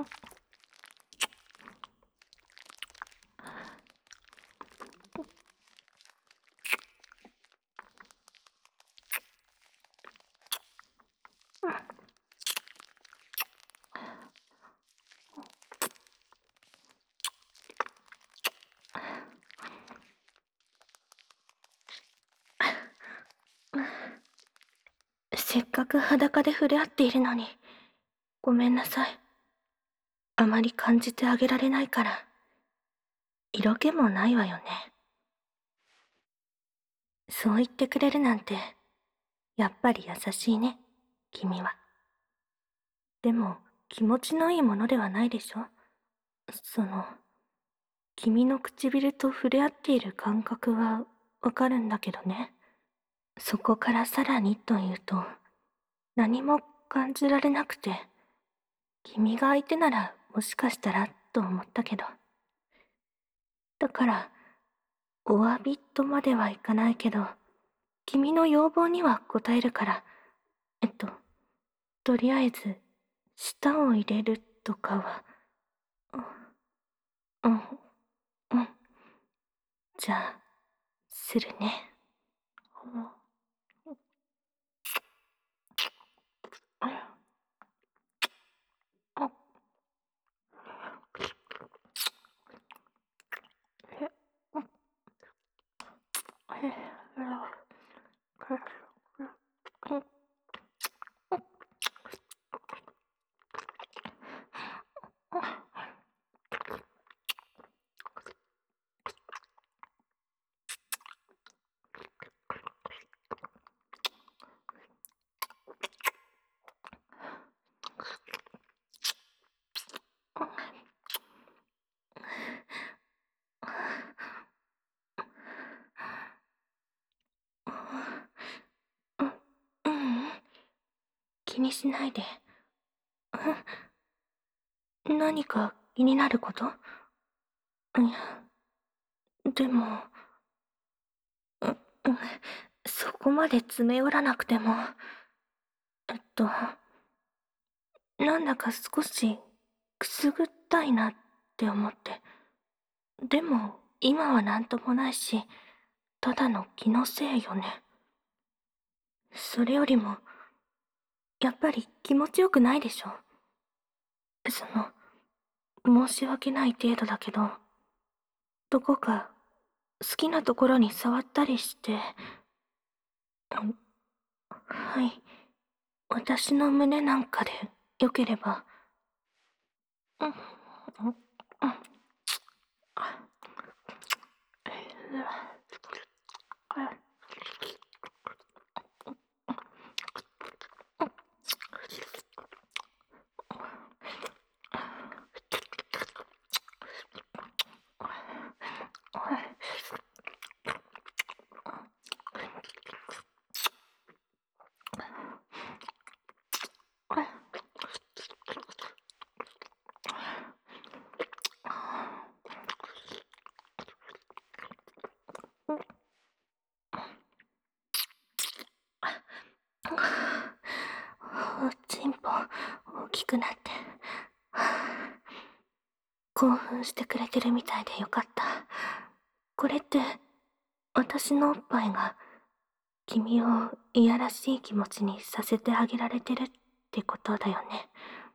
せっかく裸で触れ合っているのに、ごめんなさい。あまり感じてあげられないから、色気もないわよね。そう言ってくれるなんて、やっぱり優しいね、君は。でも、気持ちのいいものではないでしょ？君の唇と触れ合っている感覚はわかるんだけどね。そこからさらにというと、何も感じられなくて、君が相手ならもしかしたらと思ったけど。だから、お詫びとまではいかないけど、君の要望には応えるから、とりあえず、舌を入れるとかは、うん、うん。じゃあ、するね。ううん、気にしないで。何か気になること？いや、でも、う、うん、そこまで詰め寄らなくても、えっと、なんだか少しくすぐったいなって思って。でも、今はなんともないし、ただの気のせいよね。それよりも、やっぱり気持ちよくないでしょ？申し訳ない程度だけど、どこか好きなところに触ったりして、はい、私の胸なんかでよければ。うん、うん、うん、おちんぽ大きくなって、興奮してくれてるみたいでよかった。これって私のおっぱいが君をいやらしい気持ちにさせてあげられてるってことだよね。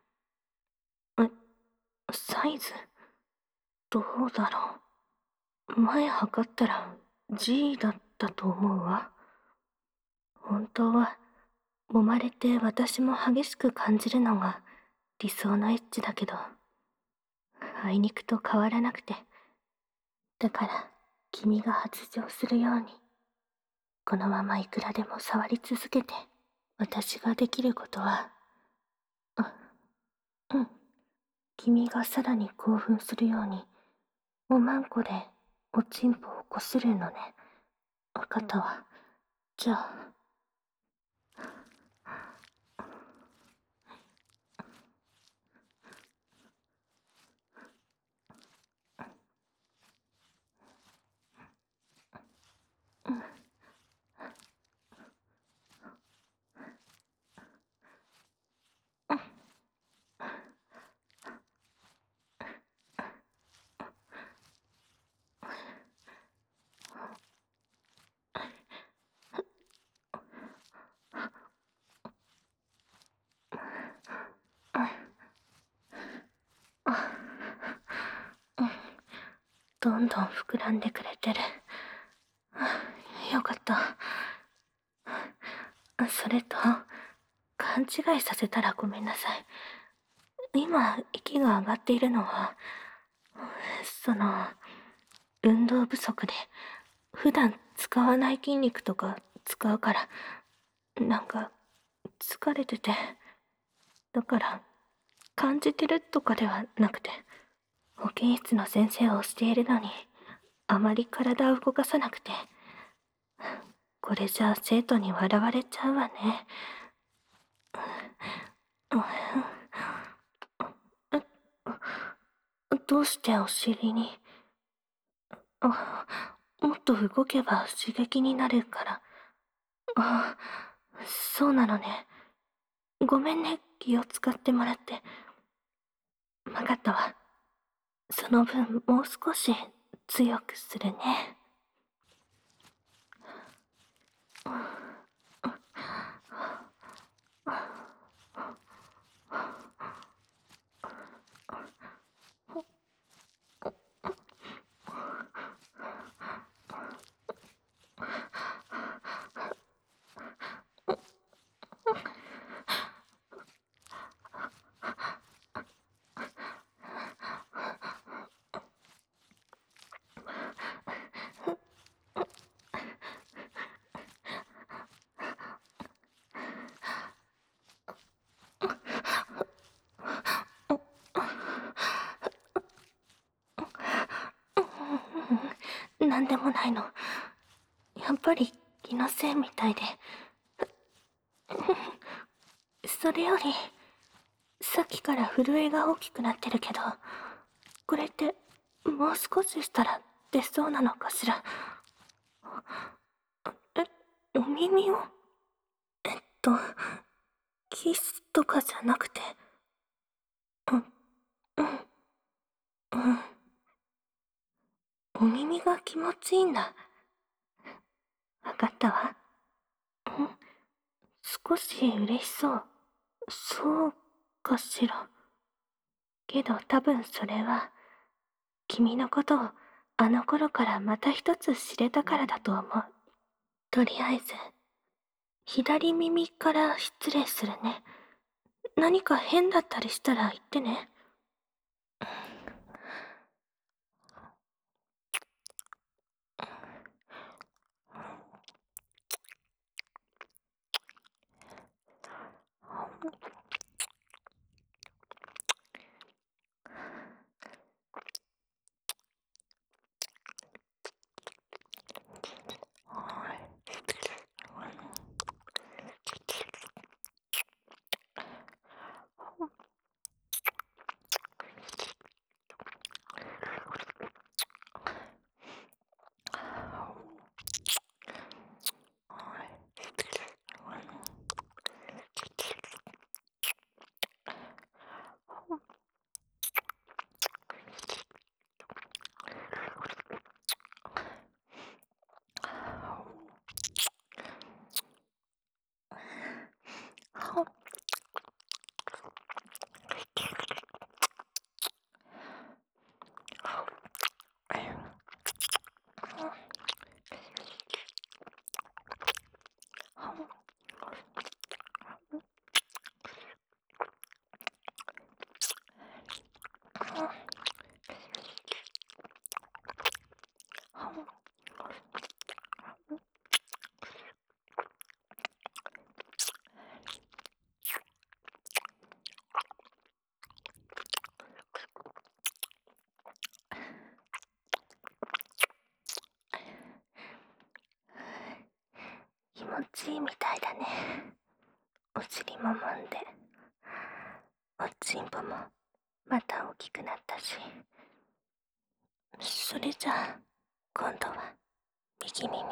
サイズどうだろう。前測ったら G だったと思うわ。本当は揉まれて私も激しく感じるのが理想のエッチだけど、あいにくと変わらなくて。だから君が発情するように、このままいくらでも触り続けて、私ができることは、うん、君がさらに興奮するように、おまんこでおちんぽをこするのね。わかったわ。じゃあ。 どんどん膨らんでくれてる。よかった。それと、勘違いさせたらごめんなさい。今、息が上がっているのは、その、運動不足で、普段使わない筋肉とか使うから、なんか、疲れてて、だから、感じてるとかではなくて、保健室の先生をしているのに、あまり体を動かさなくて、これじゃあ生徒に笑われちゃうわね。どうしてお尻に。もっと動けば刺激になるから。あ、そうなのね。ごめんね、気を使ってもらって。わかったわ。その分、もう少し強くするね。なんでもないの。やっぱり気のせいみたいで。それより、さっきから震えが大きくなってるけど、これってもう少ししたら出そうなのかしら。お耳をと、キスとかじゃなくて、お耳が気持ちいいんだ。わかったわ。少し嬉しそう。そうかしら。けど多分それは、君のことをあの頃からまた一つ知れたからだと思う。とりあえず、左耳から失礼するね。何か変だったりしたら言ってね。気持ちいいみたいだね。お尻も揉んで、おちんぽもまた大きくなったし。それじゃあ、今度は右耳。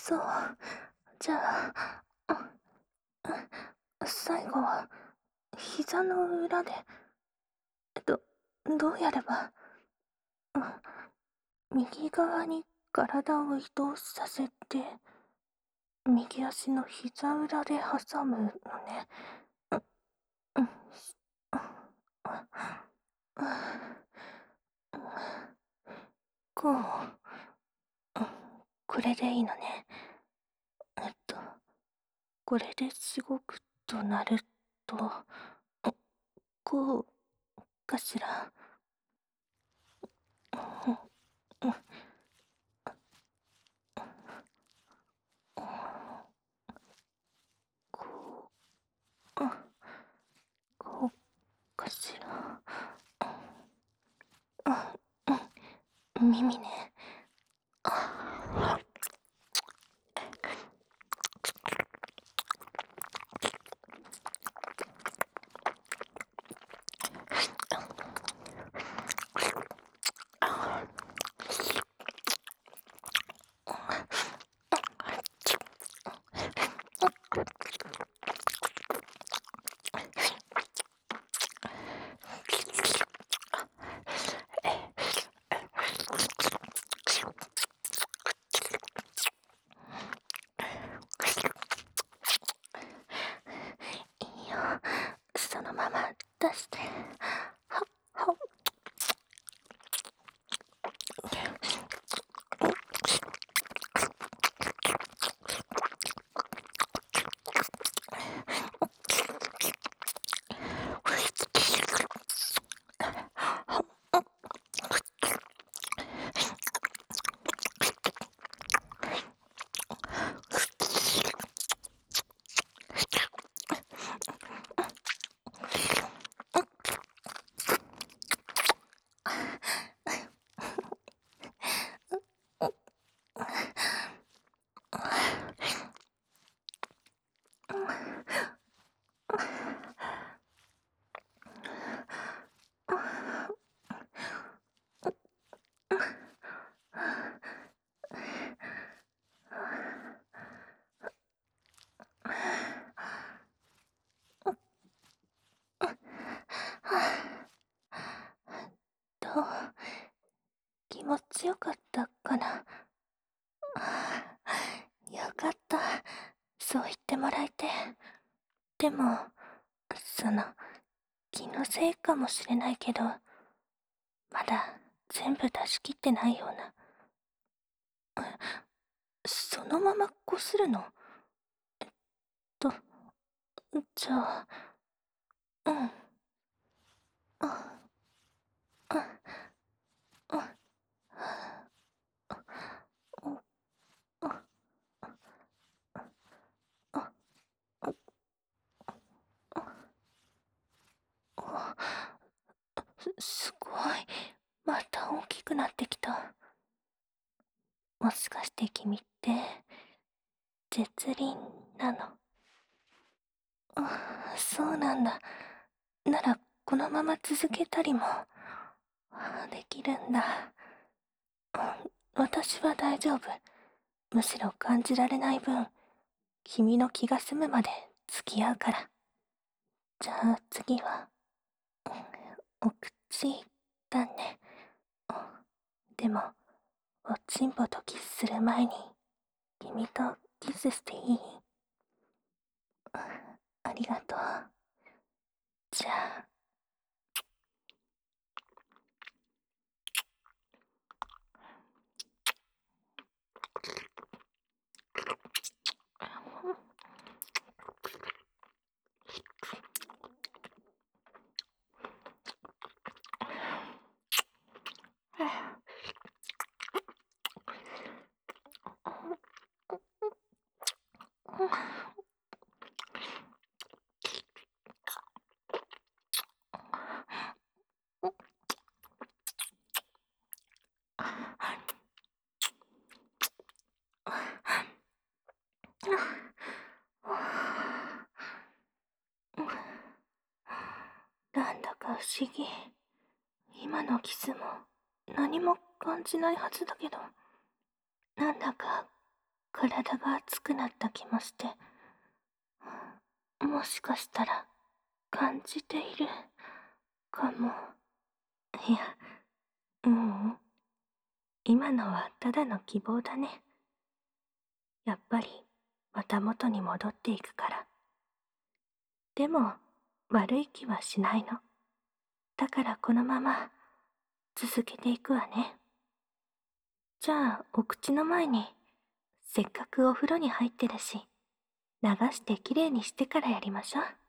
そう。じゃあ、最後は、膝の裏で、ど、どうやれば、右側に体を移動させて、右足の膝裏で挟むのね。うん、こう、これでいいのね。えっと、これでしごくとなると、こうかしら。ここうかしら。耳ね。いいよ。そのまま出して。はどう気持ちよかったかな。よかった。そう言ってもらえて。でも、その、気のせいかもしれないけど、まだ全部出し切ってないような。そのままこするの？と、じゃあ、うん。あ、あ、あ、あ、あ、あ、すごい。また大きくなってきた。もしかして君って、絶倫なの？そうなんだ。なら、このまま続けたりも、できるんだ。私は大丈夫。むしろ感じられない分、君の気が済むまで付き合うから。じゃあ次は、お口だね。でも、おちんぽとキスする前に、君とキスしていい？ありがとう。じゃあ、なんだか不思議。今のキスも何も感じないはずだけど、なんだか体が熱くなった気もして、もしかしたら感じているかも。いや、ううん。今のはただの希望だね。やっぱりまた元に戻っていくから。でも悪い気はしないの。だからこのまま続けていくわね。じゃあお口の前に、せっかくお風呂に入ってるし、流してきれいにしてからやりましょう。